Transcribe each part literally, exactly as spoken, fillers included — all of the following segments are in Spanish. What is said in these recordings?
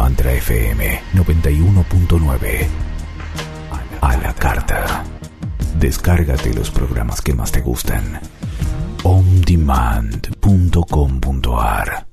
Mantra F M noventa y uno punto nueve. A la carta. Descárgate los programas que más te gustan. on demand punto com punto a r.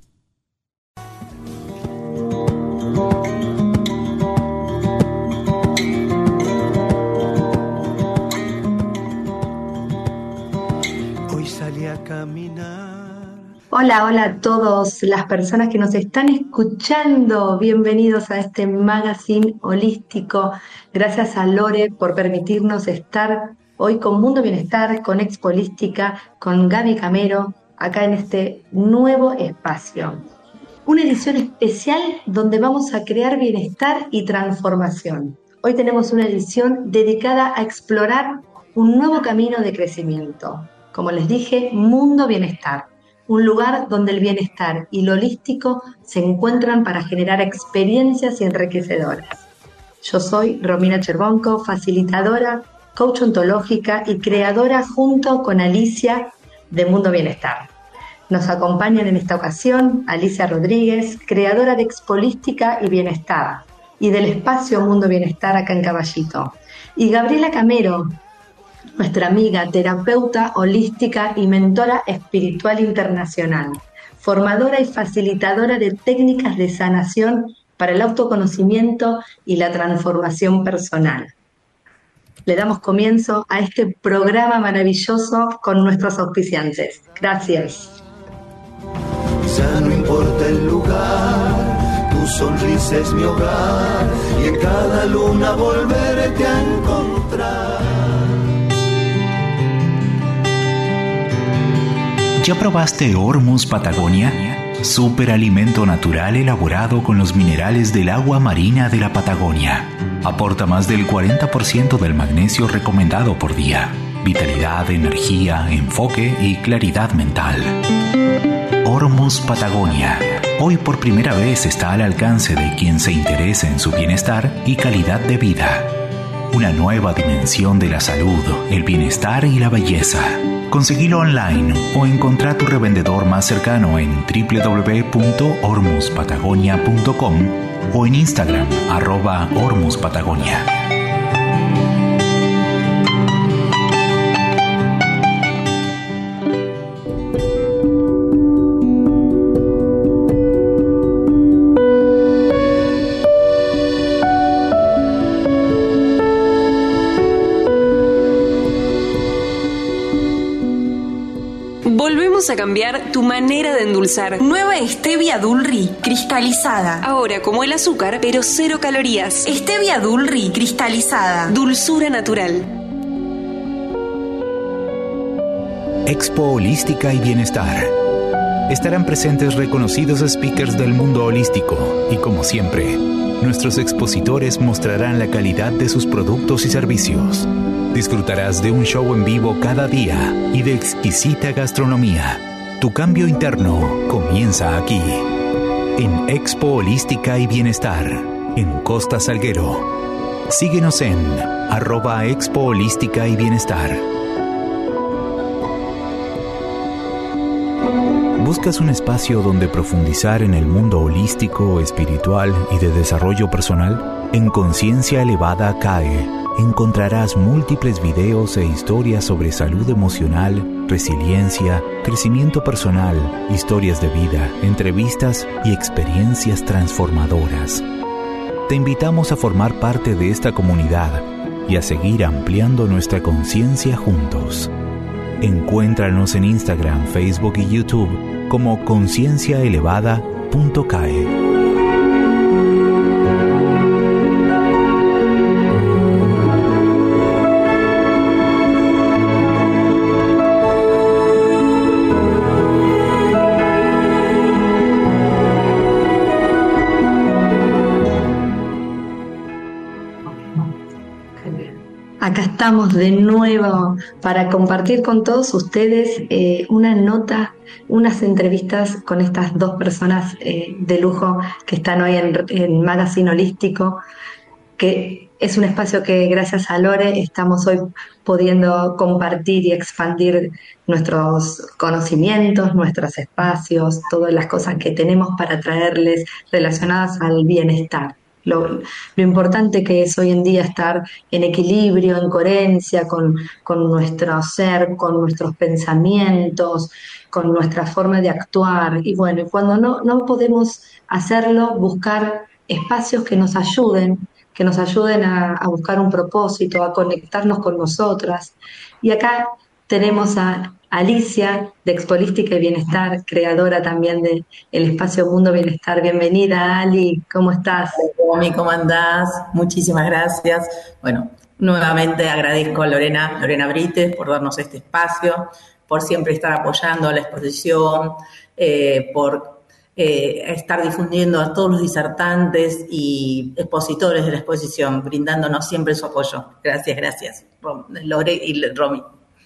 Hoy salí a caminar. Hola, hola a todos las personas que nos están escuchando. Bienvenidos a este magazine holístico. Gracias a Lore por permitirnos estar hoy con Mundo Bienestar, con Expo Holística, con Gaby Camero, acá en este nuevo espacio. Una edición especial donde vamos a crear bienestar y transformación. Hoy tenemos una edición dedicada a explorar un nuevo camino de crecimiento. Como les dije, Mundo Bienestar. Un lugar donde el bienestar y lo holístico se encuentran para generar experiencias enriquecedoras. Yo soy Romina Cherbonco, facilitadora, coach ontológica y creadora junto con Alicia de Mundo Bienestar. Nos acompañan en esta ocasión Alicia Rodríguez, creadora de Expo Holística y Bienestar y del espacio Mundo Bienestar acá en Caballito, y Gabriela Camero, nuestra amiga, terapeuta holística y mentora espiritual internacional, formadora y facilitadora de técnicas de sanación para el autoconocimiento y la transformación personal. Le damos comienzo a este programa maravilloso con nuestros auspiciantes. Gracias. Ya no importa el lugar, tu sonrisa es mi hogar y en cada luna volverte a encontrar. ¿Ya probaste Hormuz Patagonia? Superalimento natural elaborado con los minerales del agua marina de la Patagonia. Aporta más del cuarenta por ciento del magnesio recomendado por día. Vitalidad, energía, enfoque y claridad mental. Hormuz Patagonia. Hoy por primera vez está al alcance de quien se interese en su bienestar y calidad de vida. Una nueva dimensión de la salud, el bienestar y la belleza. Conseguilo online o encontrá tu revendedor más cercano en doble u doble u doble u punto hormuz patagonia punto com o en Instagram, arroba Hormuz Patagonia. A cambiar tu manera de endulzar. Nueva Stevia Dulri cristalizada. Ahora como el azúcar, pero cero calorías. Stevia Dulri cristalizada. Dulzura natural. Expo Holística y Bienestar. Estarán presentes reconocidos speakers del mundo holístico y, como siempre, nuestros expositores mostrarán la calidad de sus productos y servicios. Disfrutarás de un show en vivo cada día y de exquisita gastronomía. Tu cambio interno comienza aquí, en Expo Holística y Bienestar, en Costa Salguero. Síguenos en arroba Expo Holística y Bienestar. ¿Buscas un espacio donde profundizar en el mundo holístico, espiritual y de desarrollo personal? En Conciencia Elevada C A E encontrarás múltiples videos e historias sobre salud emocional, resiliencia, crecimiento personal, historias de vida, entrevistas y experiencias transformadoras. Te invitamos a formar parte de esta comunidad y a seguir ampliando nuestra conciencia juntos. Encuéntranos en Instagram, Facebook y YouTube como conciencia elevada punto c a e. Acá estamos de nuevo para compartir con todos ustedes eh, una nota, unas entrevistas con estas dos personas eh, de lujo que están hoy en, en Magazine Holístico. que es un espacio que gracias a Lore estamos hoy pudiendo compartir y expandir nuestros conocimientos, nuestros espacios, todas las cosas que tenemos para traerles relacionadas al bienestar. Lo, lo importante que es hoy en día estar en equilibrio, en coherencia con, con nuestro ser, con nuestros pensamientos, con nuestra forma de actuar. Y bueno, y cuando no, no podemos hacerlo, buscar espacios que nos ayuden, que nos ayuden a, a buscar un propósito, a conectarnos con nosotras. Y acá tenemos a Alicia de Expolística y Bienestar, creadora también del espacio Mundo Bienestar. Bienvenida, Ali, ¿cómo estás? Romy, ¿cómo andás? Muchísimas gracias. Bueno, nuevamente agradezco a Lorena, Lorena Brites por darnos este espacio, por siempre estar apoyando la exposición, eh, por eh, estar difundiendo a todos los disertantes y expositores de la exposición, brindándonos siempre su apoyo. Gracias, gracias, Lore y Romy.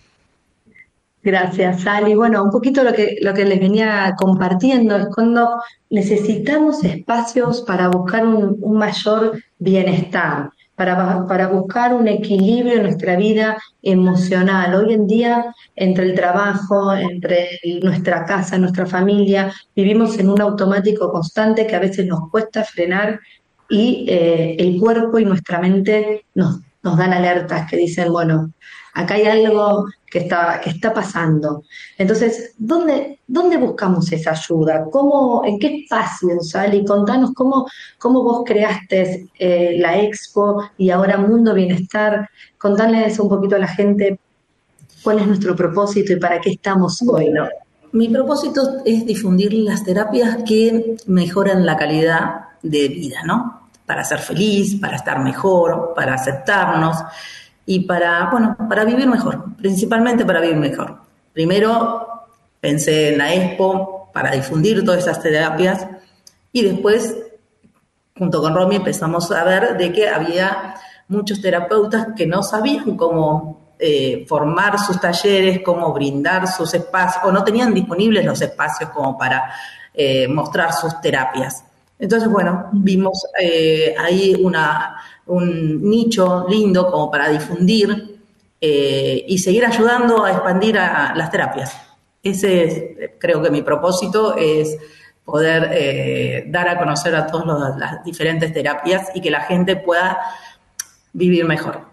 Gracias, Ali. Bueno, un poquito lo que, lo que les venía compartiendo es cuando necesitamos espacios para buscar un, un mayor bienestar, para, para buscar un equilibrio en nuestra vida emocional. Hoy en día, entre el trabajo, entre nuestra casa, nuestra familia, vivimos en un automático constante que a veces nos cuesta frenar y eh, el cuerpo y nuestra mente nos, nos dan alertas que dicen, bueno, acá hay algo que está, que está pasando. Entonces, ¿dónde, dónde buscamos esa ayuda? ¿Cómo, en qué espacio, Sally? Contanos cómo, cómo vos creaste eh, la Expo y ahora Mundo Bienestar. Contarles un poquito a la gente cuál es nuestro propósito y para qué estamos hoy, ¿no? Mi propósito es difundir las terapias que mejoran la calidad de vida, ¿no? Para ser feliz, para estar mejor, para aceptarnos y para, bueno, para vivir mejor, principalmente para vivir mejor. Primero pensé en la Expo para difundir todas esas terapias y después, junto con Romy, empezamos a ver de que había muchos terapeutas que no sabían cómo eh, formar sus talleres, cómo brindar sus espacios, o no tenían disponibles los espacios como para eh, mostrar sus terapias. Entonces, bueno, vimos eh, ahí una, un nicho lindo como para difundir eh, y seguir ayudando a expandir a, a las terapias. Ese es, creo que mi propósito es poder eh, dar a conocer a todas las diferentes terapias y que la gente pueda vivir mejor.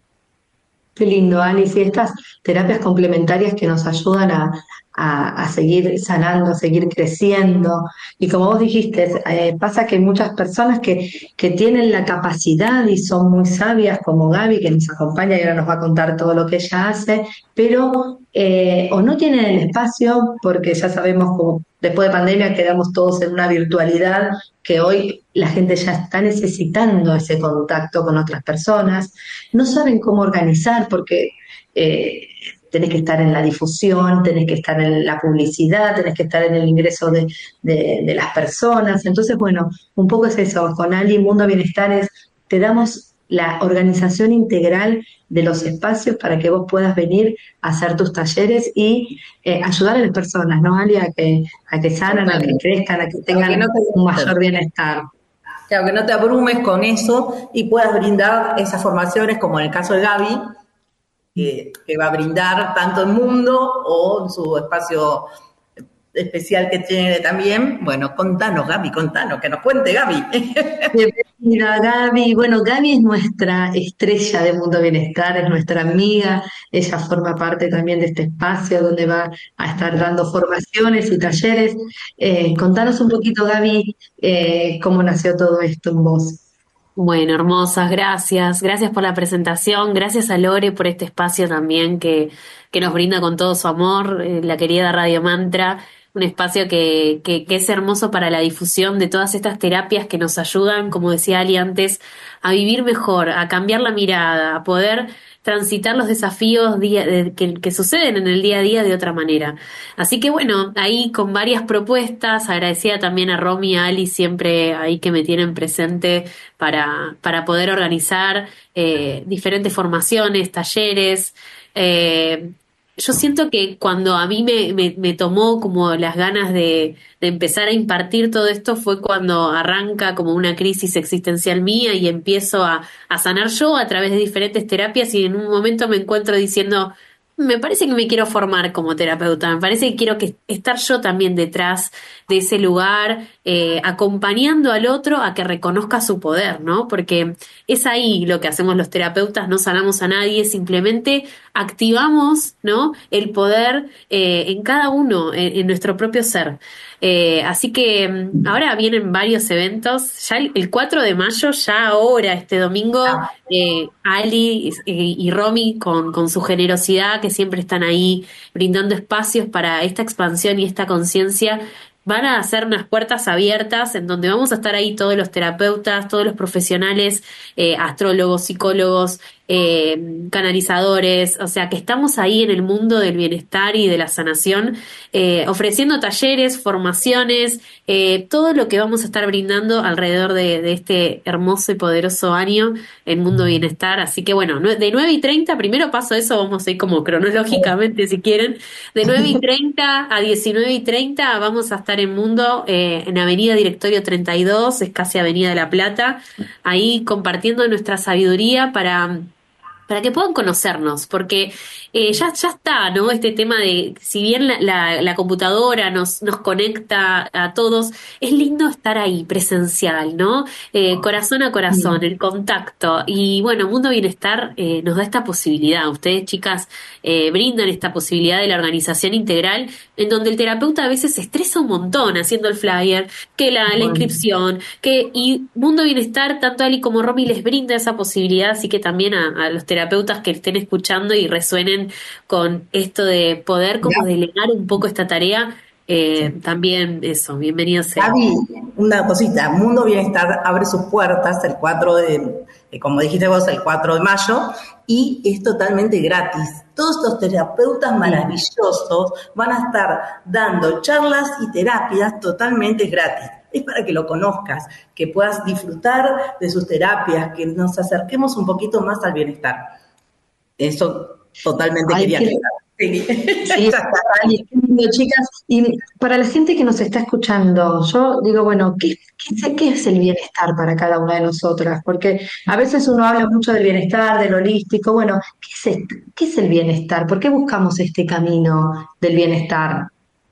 Qué lindo, Alice, y estas terapias complementarias que nos ayudan a, a, a seguir sanando, a seguir creciendo. Y como vos dijiste, eh, pasa que hay muchas personas que, que tienen la capacidad y son muy sabias, como Gaby, que nos acompaña y ahora nos va a contar todo lo que ella hace, pero eh, o no tienen el espacio, porque ya sabemos como después de pandemia quedamos todos en una virtualidad, que hoy la gente ya está necesitando ese contacto con otras personas, no saben cómo organizar porque eh, tenés que estar en la difusión, tenés que estar en la publicidad, tenés que estar en el ingreso de, de, de las personas. Entonces, bueno, un poco es eso, con Ali Mundo Bienestar es, te damos la organización integral de los espacios para que vos puedas venir a hacer tus talleres y eh, ayudar a las personas, ¿no, Ali? A que, a que sanan, a que crezcan, a que tengan que no te un mayor bienestar. Claro, que no te abrumes con eso y puedas brindar esas formaciones, como en el caso de Gaby, eh, que va a brindar tanto en Mundo o en su espacio especial que tiene también. Bueno, contanos, Gaby, contanos, que nos cuente Gaby. Bienvenida, Gaby. Bueno, Gaby es nuestra estrella de Mundo Bienestar, es nuestra amiga, ella forma parte también de este espacio donde va a estar dando formaciones y talleres. Eh, contanos un poquito, Gaby, eh, cómo nació todo esto en vos. Bueno, hermosas, gracias. Gracias por la presentación. Gracias a Lore por este espacio también que, que nos brinda con todo su amor, eh, la querida Radio Mantra. Un espacio que, que, que es hermoso para la difusión de todas estas terapias que nos ayudan, como decía Ali antes, a vivir mejor, a cambiar la mirada, a poder transitar los desafíos día, de, que, que suceden en el día a día de otra manera. Así que bueno, ahí con varias propuestas, agradecida también a Romy y a Ali siempre ahí que me tienen presente para, para poder organizar eh, diferentes formaciones, talleres, eh, yo siento que cuando a mí me, me, me tomó como las ganas de, de empezar a impartir todo esto fue cuando arranca como una crisis existencial mía y empiezo a, a sanar yo a través de diferentes terapias y en un momento me encuentro diciendo, me parece que me quiero formar como terapeuta, me parece que quiero que estar yo también detrás de ese lugar, eh, acompañando al otro a que reconozca su poder, ¿no? Porque es ahí lo que hacemos los terapeutas, no sanamos a nadie, simplemente activamos, ¿no?, el poder eh, en cada uno, en, en nuestro propio ser. Eh, así que ahora vienen varios eventos, ya el, el cuatro de mayo, ya ahora, este domingo, eh, Ali eh, y Romy con, con su generosidad, que siempre están ahí brindando espacios para esta expansión y esta conciencia, van a hacer unas puertas abiertas en donde vamos a estar ahí todos los terapeutas, todos los profesionales, eh, astrólogos, psicólogos, eh, canalizadores, o sea que estamos ahí en el mundo del bienestar y de la sanación, eh, ofreciendo talleres, formaciones, eh, todo lo que vamos a estar brindando alrededor de, de este hermoso y poderoso año en Mundo Bienestar. Así que bueno, de nueve y treinta, primero paso eso, vamos a ir como cronológicamente si quieren, de nueve y treinta a diecinueve y treinta vamos a estar en Mundo, eh, en Avenida Directorio treinta y dos, es casi Avenida de la Plata, ahí compartiendo nuestra sabiduría para... para que puedan conocernos, porque eh, ya ya está, ¿no? Este tema de, si bien la, la, la computadora nos nos conecta a todos, es lindo estar ahí, presencial, ¿no? Eh, corazón a corazón, el contacto. Y bueno, Mundo Bienestar eh, nos da esta posibilidad. Ustedes, chicas, eh, brindan esta posibilidad de la organización integral, en donde el terapeuta a veces se estresa un montón haciendo el flyer, que la, la inscripción, que y Mundo Bienestar, tanto Ali como Romy les brinda esa posibilidad, así que también a, a los terapeutas que estén escuchando y resuenen con esto de poder como ya. delegar un poco esta tarea, eh, sí. También eso, bienvenidos sea. Gaby, una cosita, Mundo Bienestar abre sus puertas el cuatro de, como dijiste vos, el cuatro de mayo, y es totalmente gratis. Todos estos terapeutas maravillosos van a estar dando charlas y terapias totalmente gratis. Es para que lo conozcas, que puedas disfrutar de sus terapias, que nos acerquemos un poquito más al bienestar. Eso totalmente Ay, quería que... Sí, sí, chicas, y para la gente que nos está escuchando, yo digo, bueno, ¿qué, qué, ¿qué es el bienestar para cada una de nosotras? Porque a veces uno habla mucho del bienestar, del holístico, bueno, ¿qué es, esto? ¿Qué es el bienestar? ¿Por qué buscamos este camino del bienestar?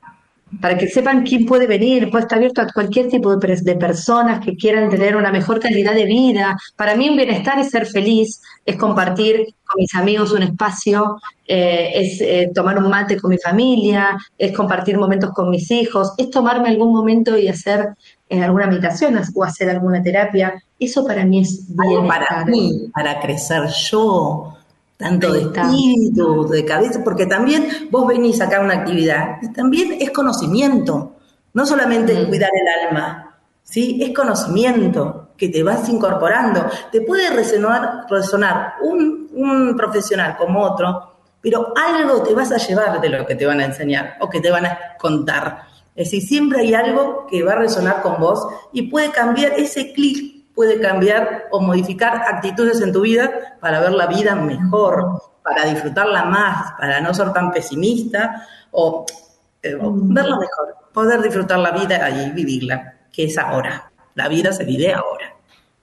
Para que sepan quién puede venir, puede estar abierto a cualquier tipo de, de personas que quieran tener una mejor calidad de vida. Para mí un bienestar es ser feliz, es compartir con mis amigos un espacio, eh, es eh, tomar un mate con mi familia, es compartir momentos con mis hijos, es tomarme algún momento y hacer eh, alguna meditación o hacer alguna terapia. Eso para mí es bienestar. Para mí, para crecer yo... tanto de espíritu, de cabeza, porque también vos venís acá a una actividad y también es conocimiento, no solamente mm. cuidar el alma, ¿sí? Es conocimiento que te vas incorporando. Te puede resonar, resonar un, un profesional como otro, pero algo te vas a llevar de lo que te van a enseñar o que te van a contar. Es decir, siempre hay algo que va a resonar con vos y puede cambiar ese clic, puede cambiar o modificar actitudes en tu vida para ver la vida mejor, para disfrutarla más, para no ser tan pesimista o, eh, o verla mejor, poder disfrutar la vida y vivirla, que es ahora. La vida se vive ahora.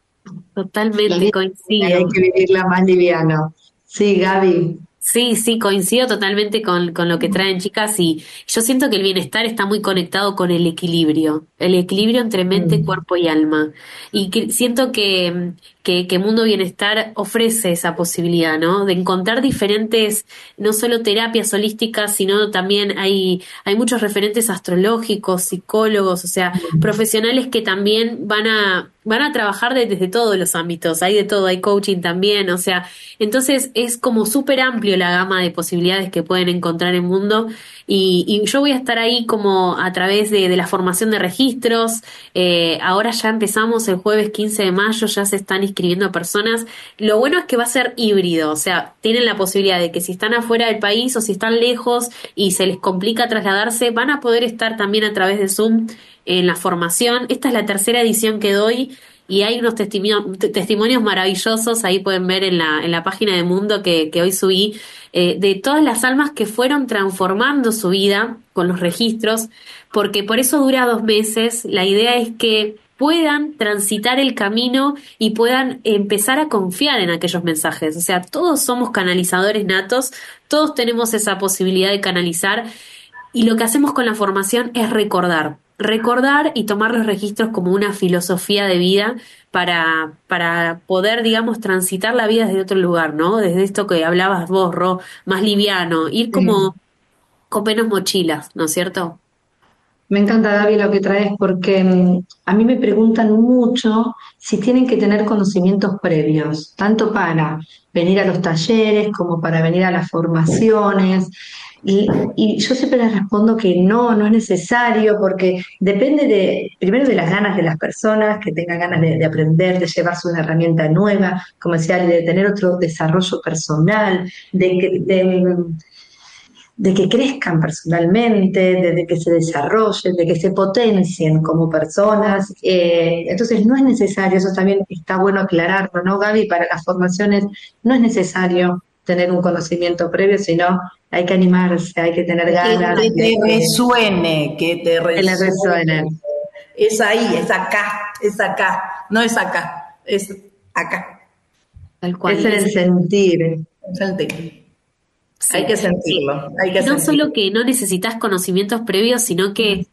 Totalmente, coincido. Hay que vivirla más liviano. Sí, Gaby. Sí, sí, coincido totalmente con, con lo que traen, chicas, y yo siento que el bienestar está muy conectado con el equilibrio, el equilibrio entre mente, mm. cuerpo y alma. Y que siento que, que, que Mundo Bienestar ofrece esa posibilidad, ¿no? De encontrar diferentes, no solo terapias holísticas, sino también hay, hay muchos referentes astrológicos, psicólogos, o sea, mm. profesionales que también van a, van a trabajar de, desde todos los ámbitos, hay de todo, hay coaching también, o sea, entonces es como súper amplio la gama de posibilidades que pueden encontrar en Mundo y, y yo voy a estar ahí como a través de, de la formación de registros. Eh, ahora ya empezamos el jueves quince de mayo, ya se están inscribiendo personas. Lo bueno es que va a ser híbrido, o sea, tienen la posibilidad de que si están afuera del país o si están lejos y se les complica trasladarse, van a poder estar también a través de Zoom en la formación. Esta es la tercera edición que doy y hay unos testimonios, testimonios maravillosos, ahí pueden ver en la, en la página de Mundo que, que hoy subí, eh, de todas las almas que fueron transformando su vida con los registros, porque por eso dura dos meses. La idea es que puedan transitar el camino y puedan empezar a confiar en aquellos mensajes. O sea, todos somos canalizadores natos, todos tenemos esa posibilidad de canalizar, y lo que hacemos con la formación es recordar, recordar y tomar los registros como una filosofía de vida para, para poder, digamos, transitar la vida desde otro lugar, ¿no? Desde esto que hablabas vos, Ro, más liviano, ir como con menos mochilas, ¿no es cierto? Me encanta, Gaby, lo que traes porque mm, a mí me preguntan mucho si tienen que tener conocimientos previos, tanto para venir a los talleres como para venir a las formaciones. Y, y yo siempre les respondo que no, no es necesario porque depende de, primero de las ganas de las personas, que tengan ganas de, de aprender, de llevarse una herramienta nueva, como decía, de tener otro desarrollo personal, de que... de, de que crezcan personalmente, de, de que se desarrollen, de que se potencien como personas. Eh, entonces no es necesario, eso también está bueno aclararlo, ¿no, Gaby? Para las formaciones no es necesario tener un conocimiento previo, sino hay que animarse, hay que tener ganas. Que te resuene, que te resuene. Que le resuene. Es ahí, es acá, es acá, no es acá, es acá. Tal cual. Es en el sentir. Es el sentir. Sí. Hay que sentirlo. Hay que no sentirlo. solo que no necesitas conocimientos previos, sino que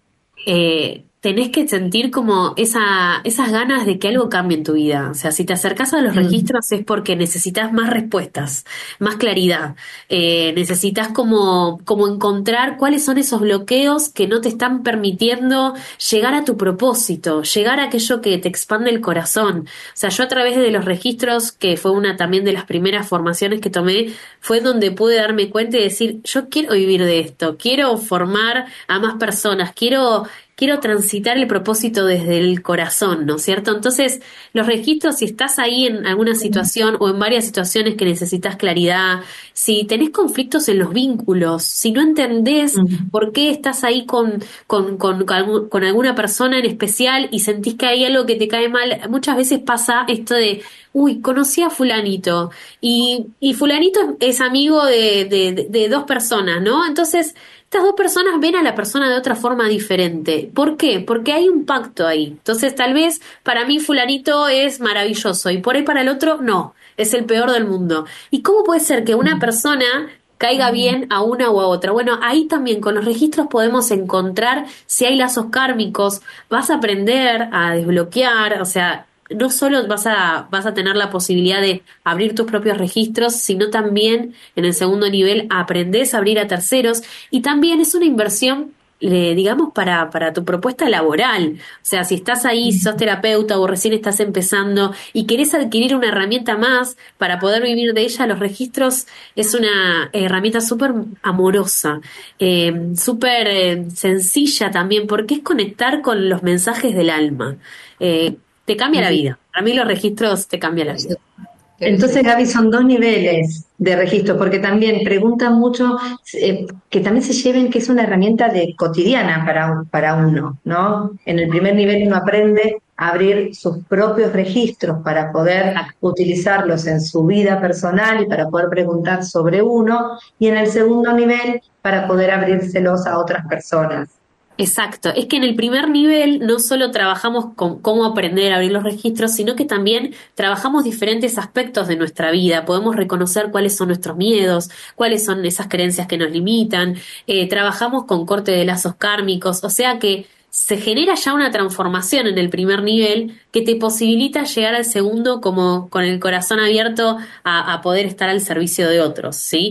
eh, tenés que sentir como esa, esas ganas de que algo cambie en tu vida. O sea, si te acercás a los Mm. registros es porque necesitas más respuestas, más claridad. Eh, necesitas como, como encontrar cuáles son esos bloqueos que no te están permitiendo llegar a tu propósito, llegar a aquello que te expande el corazón. O sea, yo a través de los registros, que fue una también de las primeras formaciones que tomé, fue donde pude darme cuenta y decir, yo quiero vivir de esto, quiero formar a más personas, quiero quiero transitar el propósito desde el corazón, ¿no es cierto? Entonces, los registros, si estás ahí en alguna situación o en varias situaciones que necesitas claridad, si tenés conflictos en los vínculos, si no entendés Mm. por qué estás ahí con, con, con, con algún- con alguna persona en especial y sentís que hay algo que te cae mal, muchas veces pasa esto de, uy, conocí a fulanito y, y fulanito es amigo de, de, de de dos personas, ¿no? Entonces, estas dos personas ven a la persona de otra forma diferente. ¿Por qué? Porque hay un pacto ahí. Entonces, tal vez para mí fulanito es maravilloso y por ahí para el otro no, es el peor del mundo. ¿Y cómo puede ser que una persona caiga bien a una o a otra? Bueno, ahí también con los registros podemos encontrar si hay lazos kármicos, vas a aprender a desbloquear, o sea, no solo vas a, vas a tener la posibilidad de abrir tus propios registros, sino también en el segundo nivel aprendés a abrir a terceros y también es una inversión, eh, digamos, para, para tu propuesta laboral. O sea, si estás ahí, si sos terapeuta o recién estás empezando y querés adquirir una herramienta más para poder vivir de ella, los registros es una herramienta súper amorosa, eh, súper eh, sencilla también, porque es conectar con los mensajes del alma. Eh, Te cambia la vida. Para mí los registros te cambian la vida. Entonces, Gaby, son dos niveles de registro, porque también preguntan mucho eh, que también se lleven que es una herramienta de cotidiana para, para uno, ¿no? En el primer nivel uno aprende a abrir sus propios registros para poder utilizarlos en su vida personal y para poder preguntar sobre uno, y en el segundo nivel para poder abrírselos a otras personas. Exacto, es que en el primer nivel no solo trabajamos con cómo aprender a abrir los registros, sino que también trabajamos diferentes aspectos de nuestra vida. Podemos reconocer cuáles son nuestros miedos, cuáles son esas creencias que nos limitan, eh, trabajamos con corte de lazos kármicos, o sea que se genera ya una transformación en el primer nivel que te posibilita llegar al segundo como con el corazón abierto a, a poder estar al servicio de otros, ¿sí?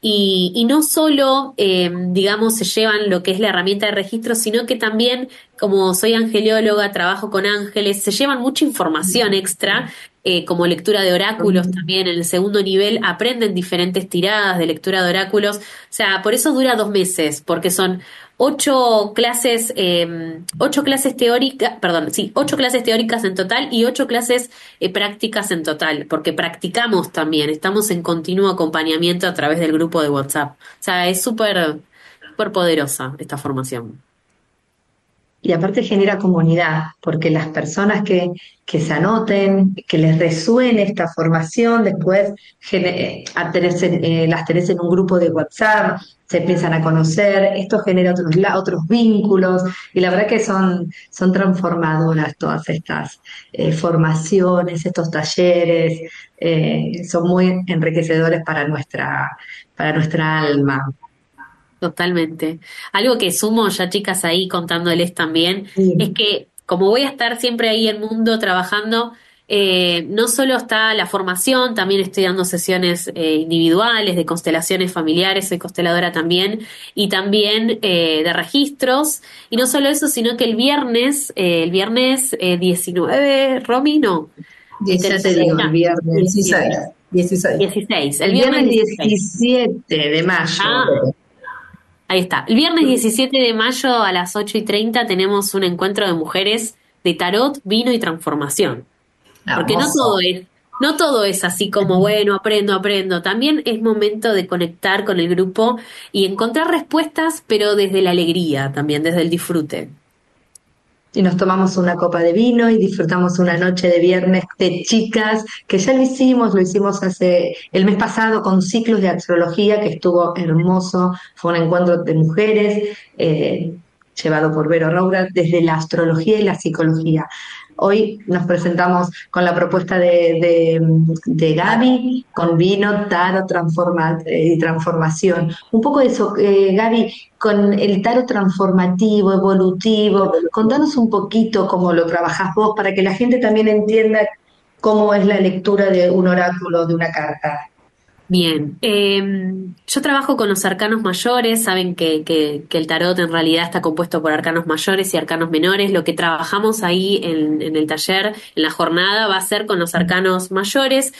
Y, y no solo, eh, digamos, se llevan lo que es la herramienta de registro, sino que también, como soy angelióloga, trabajo con ángeles, se llevan mucha información extra, eh, como lectura de oráculos también. En el segundo nivel aprenden diferentes tiradas de lectura de oráculos. O sea, por eso dura dos meses, porque son ocho clases, eh, ocho clases teóricas, perdón, sí, ocho clases teóricas en total y ocho clases eh, prácticas en total, porque practicamos también, estamos en continuo acompañamiento a través del grupo de WhatsApp. O sea, es súper, súper poderosa esta formación. y aparte genera comunidad, porque las personas que, que se anoten, que les resuene esta formación, después gene- a tenés en- eh, las tenés en un grupo de WhatsApp, se empiezan a conocer, esto genera otros, la- otros vínculos, y la verdad que son, son transformadoras todas estas eh, formaciones, estos talleres, eh, son muy enriquecedores para nuestra, para nuestra alma. Totalmente. Algo que sumo ya, chicas, ahí contándoles también, es Sí. que como voy a estar siempre ahí en Mundo trabajando, eh, no solo está la formación, también estoy dando sesiones eh, individuales de constelaciones familiares, soy consteladora también, y también eh, de registros, y no solo eso, sino que el viernes, eh, el viernes eh, diecinueve, Romy, no, eh, Ya tenés te digo, el fecha, viernes. dieciséis, dieciséis. dieciséis, el El viernes viernes dieciséis. diecisiete de mayo. Ah, ahí está. El viernes diecisiete de mayo a las ocho y treinta tenemos un encuentro de mujeres de tarot, vino y transformación. Porque no todo Hermoso. es, no todo es así como, bueno, aprendo, aprendo. También es momento de conectar con el grupo y encontrar respuestas, pero desde la alegría también, desde el disfrute. Y nos tomamos una copa de vino y disfrutamos una noche de viernes de chicas, que ya lo hicimos, lo hicimos hace el mes pasado con ciclos de astrología, que estuvo hermoso, fue un encuentro de mujeres, eh, llevado por Vero Roura, desde la astrología y la psicología. Hoy nos presentamos con la propuesta de, de, de Gaby, con vino, tarot transforma, eh, y transformación. Un poco de eso, eh, Gaby, con el tarot transformativo, evolutivo. Contanos un poquito cómo lo trabajás vos para que la gente también entienda cómo es la lectura de un oráculo, de una carta. Bien, eh, yo trabajo con los arcanos mayores, saben que, que, que el tarot en realidad está compuesto por arcanos mayores y arcanos menores. Lo que trabajamos ahí en, en el taller, en la jornada, va a ser con los arcanos mayores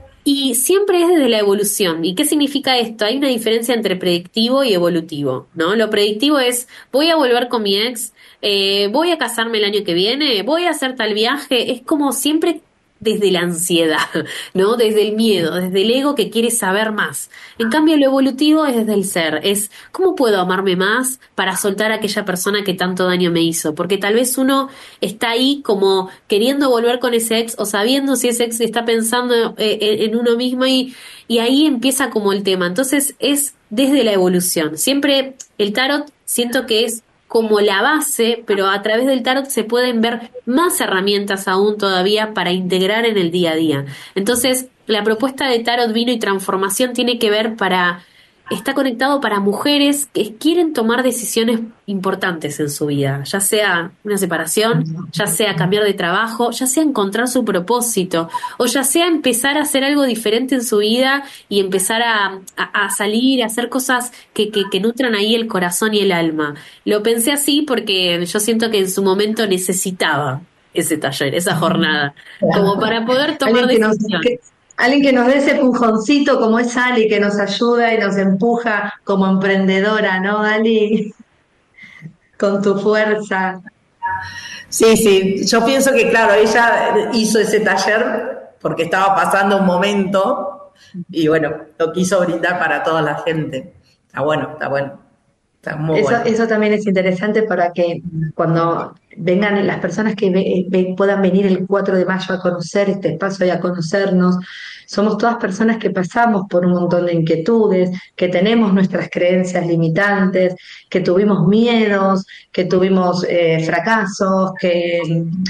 y siempre es desde la evolución. ¿Y qué significa esto? Hay una diferencia entre predictivo y evolutivo, ¿no? Lo predictivo es, voy a volver con mi ex, eh, voy a casarme el año que viene, voy a hacer tal viaje, es como siempre desde la ansiedad, ¿no? Desde el miedo, desde el ego que quiere saber más. En cambio, lo evolutivo es desde el ser, es ¿cómo puedo amarme más para soltar a aquella persona que tanto daño me hizo? Porque tal vez uno está ahí como queriendo volver con ese ex o sabiendo si ese ex está pensando eh, en uno mismo y, y ahí empieza como el tema. Entonces es desde la evolución. Siempre el tarot siento que es como la base, pero a través del tarot se pueden ver más herramientas aún todavía para integrar en el día a día. Entonces, la propuesta de tarot, vino y transformación tiene que ver para, está conectado para mujeres que quieren tomar decisiones importantes en su vida, ya sea una separación, ya sea cambiar de trabajo, ya sea encontrar su propósito, o ya sea empezar a hacer algo diferente en su vida y empezar a, a, a salir, a hacer cosas que, que, que nutran ahí el corazón y el alma. Lo pensé así porque yo siento que en su momento necesitaba ese taller, esa jornada, como para poder tomar Alguien que nos, decisiones. que- alguien que nos dé ese empujoncito como es Ali, que nos ayuda y nos empuja como emprendedora, ¿no, Ali? Con tu fuerza. Sí, sí, yo pienso que, claro, ella hizo ese taller porque estaba pasando un momento y, bueno, lo quiso brindar para toda la gente. Está bueno, está bueno, está muy Eso, bueno. eso también es interesante para que cuando vengan las personas que ve- ve- puedan venir el cuatro de mayo a conocer este espacio y a conocernos, somos todas personas que pasamos por un montón de inquietudes, que tenemos nuestras creencias limitantes, que tuvimos miedos, que tuvimos eh, fracasos, que,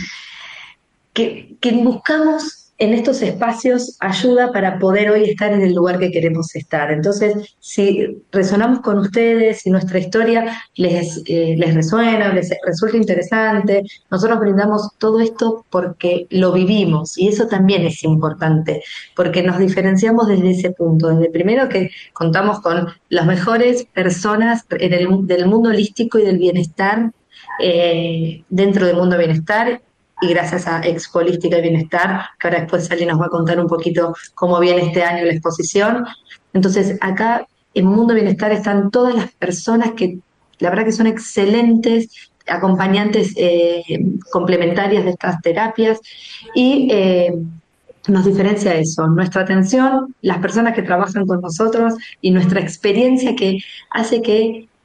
que, que buscamos en estos espacios ayuda para poder hoy estar en el lugar que queremos estar. Entonces, si resonamos con ustedes, si nuestra historia les, eh, les resuena, les resulta interesante, nosotros brindamos todo esto porque lo vivimos y eso también es importante, porque nos diferenciamos desde ese punto, desde primero que contamos con las mejores personas en el, del mundo holístico y del bienestar, eh, dentro del mundo bienestar, y gracias a Expo Holística y Bienestar, que ahora después Sally nos va a contar un poquito cómo viene este año la exposición. Entonces, acá en Mundo Bienestar están todas las personas que la verdad que son excelentes acompañantes eh, complementarias de estas terapias y eh, nos diferencia eso, nuestra atención, las personas que trabajan con nosotros y nuestra experiencia que hace que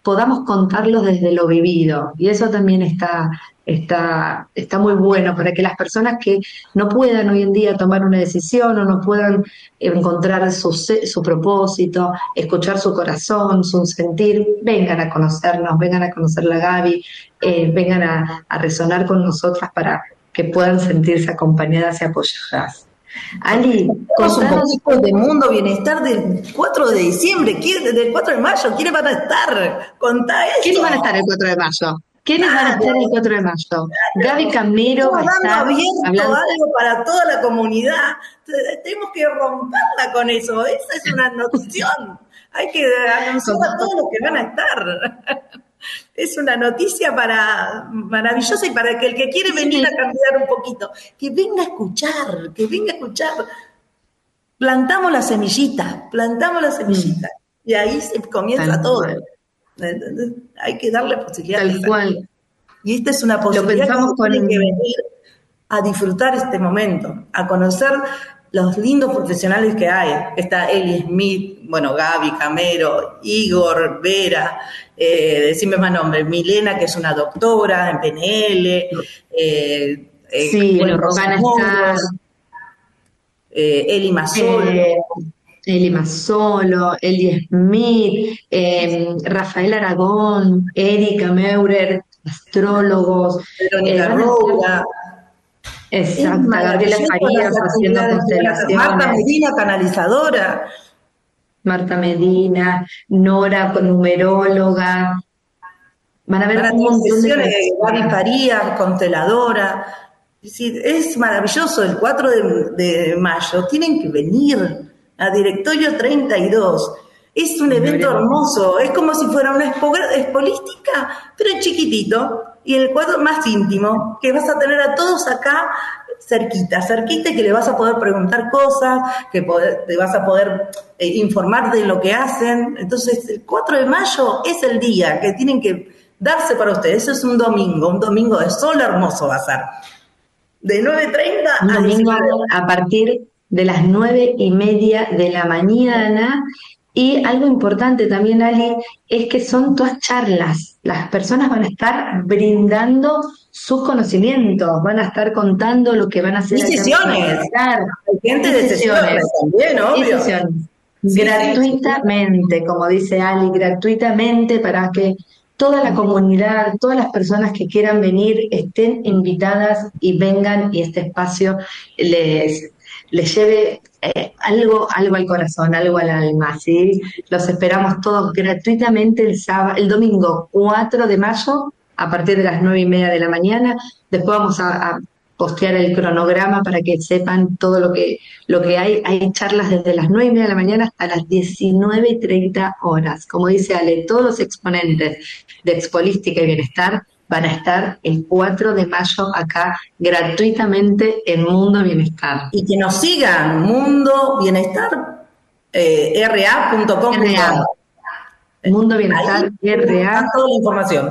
podamos contarlos desde lo vivido. Y eso también está, está, está muy bueno para que las personas que no puedan hoy en día tomar una decisión o no puedan encontrar su, su propósito, escuchar su corazón, su sentir, vengan a conocernos, vengan a conocer la Gaby, eh, vengan a, a resonar con nosotras para que puedan sentirse acompañadas y apoyadas. Ali, tenemos un poquito de Mundo Bienestar del cuatro de diciembre, del cuatro de mayo, ¿quiénes van a estar? Contá eso. ¿Quiénes van a estar el cuatro de mayo? ¿Quiénes van a estar el cuatro de mayo? Gaby Camero va a estar hablando algo para toda la comunidad. Tenemos que romperla con eso. Esa es una notición. Hay que anunciar a todos los que van a estar. Es una noticia para maravillosa y para que el que quiere venir a cambiar un poquito, que venga a escuchar, que venga a escuchar. Plantamos la semillita, plantamos la semillita mm. y ahí se comienza Tal todo. Cual. Hay que darle posibilidades. Tal cual. Y esta es una posibilidad que con... tiene que venir a disfrutar este momento, a conocer los lindos profesionales que hay. Está Eli Smith, bueno, Gaby Camero, Igor, Vera, eh, decime más nombres, Milena, que es una doctora en P N L, eh, eh, sí, bueno, van a estar eh, Eli Mazzolo. Eh, Eli Mazzolo, Eli Smith, eh, Rafael Aragón, Erika Meurer, astrólogos, Verónica eh, Roura. Exacto, Gabriela Farías haciendo constelaciones. Marta Medina, canalizadora. Marta Medina, Nora, numeróloga. Van a ver un montón de Gaby Farías, consteladora. Es decir, es maravilloso. El cuatro de, de mayo tienen que venir a Directorio treinta y dos. Es un evento hermoso. Es como si fuera una expo, expolística, pero chiquitito. Y el cuadro más íntimo, que vas a tener a todos acá cerquita, cerquita, y que le vas a poder preguntar cosas, que poder, te vas a poder eh, informar de lo que hacen. Entonces, el cuatro de mayo es el día que tienen que darse para ustedes. Eso es un domingo, un domingo de sol hermoso va a ser. De nueve treinta a domingo a partir de las nueve y media de la mañana. Y algo importante también, Ali, es que son todas charlas. Las personas van a estar brindando sus conocimientos, van a estar contando lo que van a hacer. Y sesiones. Hay gente de sesiones también, obvio. Sesiones. Sí, gratuitamente, sí. Como dice Ali, gratuitamente para que toda la comunidad, todas las personas que quieran venir estén invitadas y vengan y este espacio les... les lleve eh, algo, algo al corazón, algo al alma, ¿sí? Los esperamos todos gratuitamente el sábado, el domingo cuatro de mayo, a partir de las nueve y media de la mañana. Después vamos a, a postear el cronograma para que sepan todo lo que, lo que hay. Hay charlas desde las nueve y media de la mañana hasta las diecinueve y treinta horas. Como dice Ale, todos los exponentes de Expolística y Bienestar van a estar el cuatro de mayo acá gratuitamente en Mundo Bienestar. Y que nos sigan, Mundo Bienestar, eh, r a punto com. Mundo Bienestar, R A. Toda la información.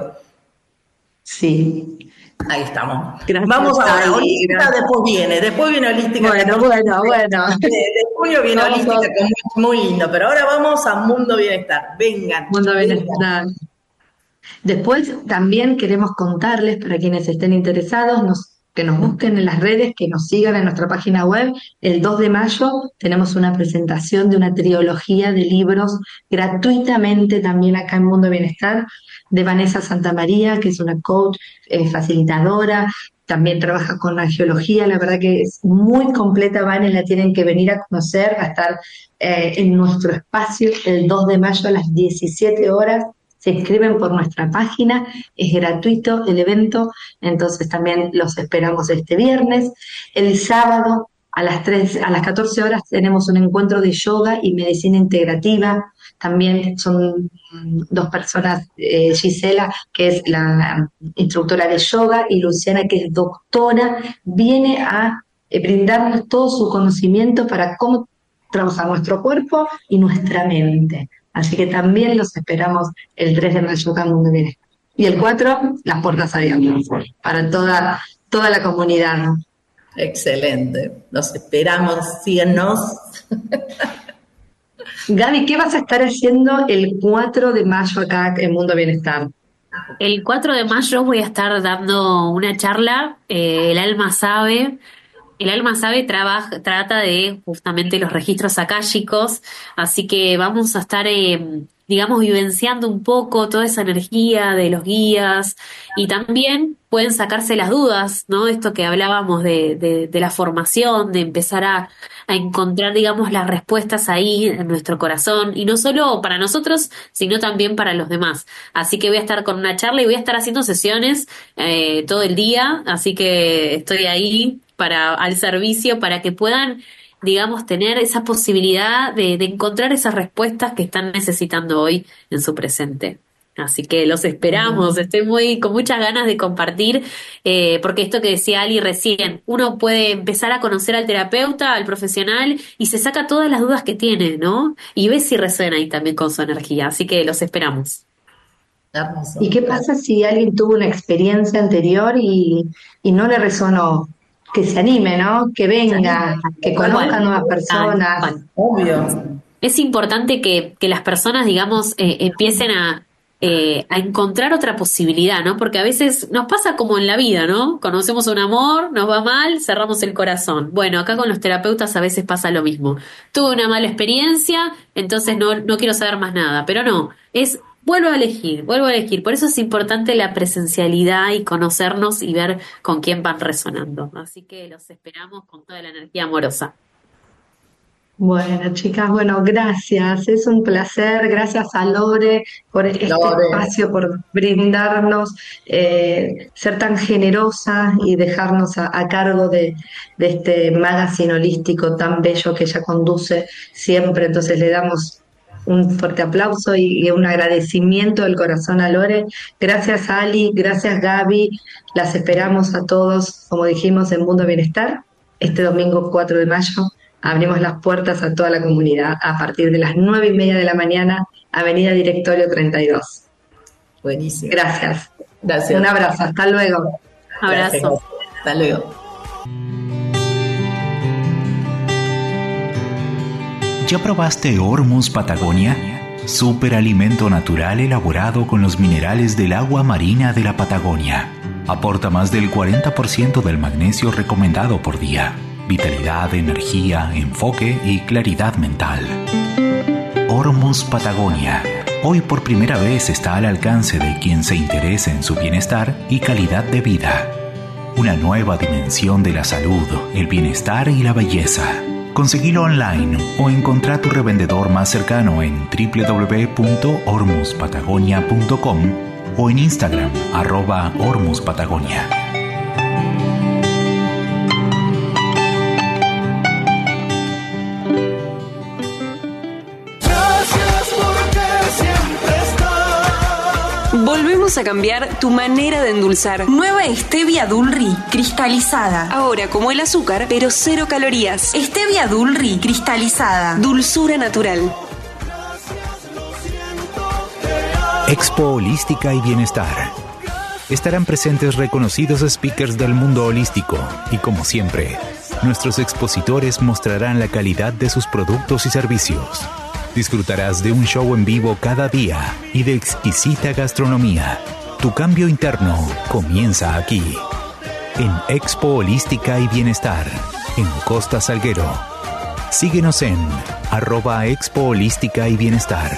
Sí. Ahí estamos. Gracias, vamos a ver, holística después viene, después viene holística. Bueno, bueno, bueno. De, de junio viene vamos holística, a... que es muy, muy lindo, pero ahora vamos a Mundo Bienestar. Vengan. Mundo vengan. Bienestar. Después también queremos contarles, para quienes estén interesados, nos, que nos busquen en las redes, que nos sigan en nuestra página web. El dos de mayo tenemos una presentación de una trilogía de libros gratuitamente también acá en Mundo Bienestar, de Vanessa Santamaría, que es una coach eh, facilitadora, también trabaja con la geología, la verdad que es muy completa, Vane, la tienen que venir a conocer, va a estar eh, en nuestro espacio el dos de mayo a las diecisiete horas. Se inscriben por nuestra página, es gratuito el evento, entonces también los esperamos este viernes. El sábado a las tres, a las catorce horas tenemos un encuentro de yoga y medicina integrativa. También son dos personas, eh, Gisela, que es la instructora de yoga, y Luciana, que es doctora, viene a eh, brindarnos todo su conocimiento para cómo trabajar nuestro cuerpo y nuestra mente. Así que también los esperamos el tres de mayo acá en Mundo Bienestar. Y el cuatro, las puertas abiertas para toda, toda la comunidad, ¿no? Excelente. Los esperamos, síganos. Gaby, ¿qué vas a estar haciendo el cuatro de mayo acá en Mundo Bienestar? El cuatro de mayo voy a estar dando una charla, eh, El alma sabe. El alma sabe trabaja, trata de justamente los registros akáshicos, así que vamos a estar, eh, digamos, vivenciando un poco toda esa energía de los guías y también pueden sacarse las dudas, ¿no? Esto que hablábamos de, de, de la formación, de empezar a, a encontrar, digamos, las respuestas ahí en nuestro corazón y no solo para nosotros, sino también para los demás. Así que voy a estar con una charla y voy a estar haciendo sesiones eh, todo el día, así que estoy ahí para al servicio para que puedan, digamos, tener esa posibilidad de, de encontrar esas respuestas que están necesitando hoy en su presente. Así que los esperamos, estoy muy con muchas ganas de compartir, eh, porque esto que decía Ali recién, uno puede empezar a conocer al terapeuta, al profesional, y se saca todas las dudas que tiene, ¿no? Y ve si resuena ahí también con su energía, así que los esperamos. Hermoso. ¿Y qué pasa si alguien tuvo una experiencia anterior y, y no le resonó? Que se anime, ¿no? Que venga, que conozca nuevas personas. Obvio. Es importante que, que las personas, digamos, eh, empiecen a, eh, a encontrar otra posibilidad, ¿no? Porque a veces nos pasa como en la vida, ¿no? Conocemos un amor, nos va mal, cerramos el corazón. Bueno, acá con los terapeutas a veces pasa lo mismo. Tuve una mala experiencia, entonces no, no quiero saber más nada. Pero no, es... Vuelvo a elegir, vuelvo a elegir. Por eso es importante la presencialidad y conocernos y ver con quién van resonando. Así que los esperamos con toda la energía amorosa. Bueno, chicas, bueno, gracias. Es un placer. Gracias a Lore por este Lore. espacio, por brindarnos, eh, ser tan generosa y dejarnos a, a cargo de, de este magazine holístico tan bello que ella conduce siempre. Entonces le damos un fuerte aplauso y, y un agradecimiento del corazón a Lore. Gracias Ali, gracias Gaby. Las esperamos a todos, como dijimos, en Mundo Bienestar. Este domingo cuatro de mayo abrimos las puertas a toda la comunidad a partir de las nueve y media de la mañana, Avenida Directorio treinta y dos. Buenísimo. Gracias. Gracias. Un abrazo, hasta luego. Abrazo. Gracias. Hasta luego. ¿Ya probaste Hormuz Patagonia? Superalimento natural elaborado con los minerales del agua marina de la Patagonia. Aporta más del cuarenta por ciento del magnesio recomendado por día. Vitalidad, energía, enfoque y claridad mental. Hormuz Patagonia. Hoy por primera vez está al alcance de quien se interese en su bienestar y calidad de vida. Una nueva dimensión de la salud, el bienestar y la belleza. Conseguilo online o encontrá tu revendedor más cercano en doble u doble u doble u punto hormuz patagonia punto com o en Instagram, arroba Hormuz Patagonia. Volvemos a cambiar tu manera de endulzar. Nueva Stevia Dulri, cristalizada. Ahora como el azúcar, pero cero calorías. Stevia Dulri, cristalizada. Dulzura natural. Expo Holística y Bienestar. Estarán presentes reconocidos speakers del mundo holístico y, como siempre, nuestros expositores mostrarán la calidad de sus productos y servicios. Disfrutarás de un show en vivo cada día y de exquisita gastronomía. Tu cambio interno comienza aquí, en Expo Holística y Bienestar, en Costa Salguero. Síguenos en arroba Expo Holística y Bienestar.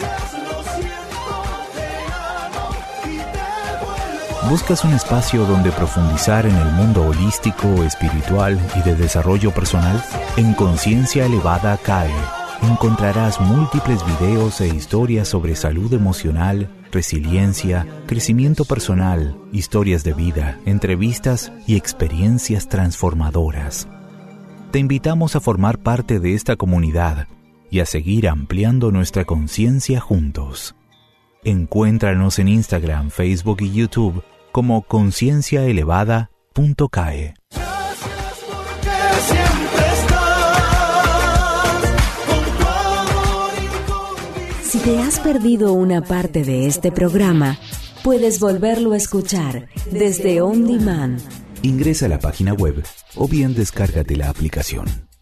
¿Buscas un espacio donde profundizar en el mundo holístico, espiritual y de desarrollo personal? En Conciencia Elevada C A E encontrarás múltiples videos e historias sobre salud emocional, resiliencia, crecimiento personal, historias de vida, entrevistas y experiencias transformadoras. Te invitamos a formar parte de esta comunidad y a seguir ampliando nuestra conciencia juntos. Encuéntranos en Instagram, Facebook y YouTube como conciencia elevada punto C A E. Si te has perdido una parte de este programa, puedes volverlo a escuchar desde On Demand. Ingresa a la página web o bien descárgate la aplicación.